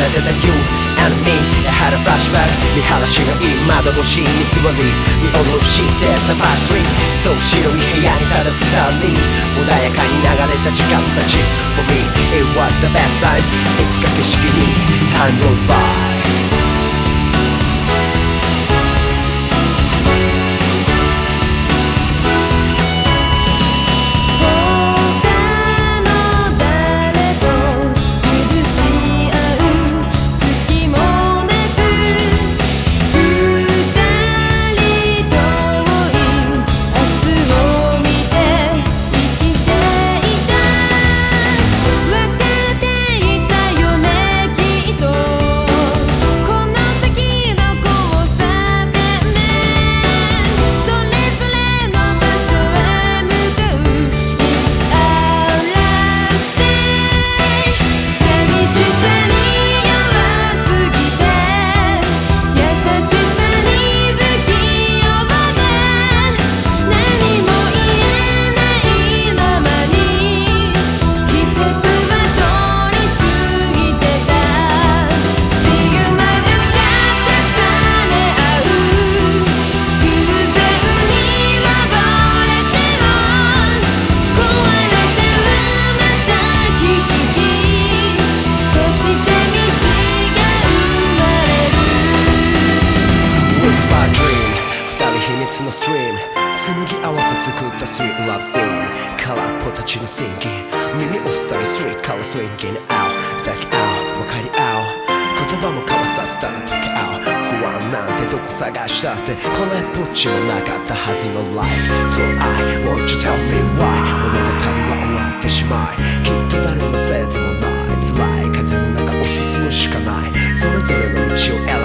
れてた You and me やはりフラッシュバック見晴らしのいい窓越しに座り見下ろしてたパスリーそう白い部屋にただ二人穏やかに流れた時間たち For me it was the best time いつか景色に Time goes byのストリーム紡ぎ合わせ作ったスイートラブシーン空っぽたちのシンキン耳を塞ぎスリーカラースウィンギングアウ抱き合う分かり合う言葉も交わさずただ溶け合う不安なんてどこ探したってこれっぽっちもなかったはずの Life To I want you tell me why 物語は終わってしまいきっと誰のせいでもない辛い風の中を進むしかないそれぞれの道を選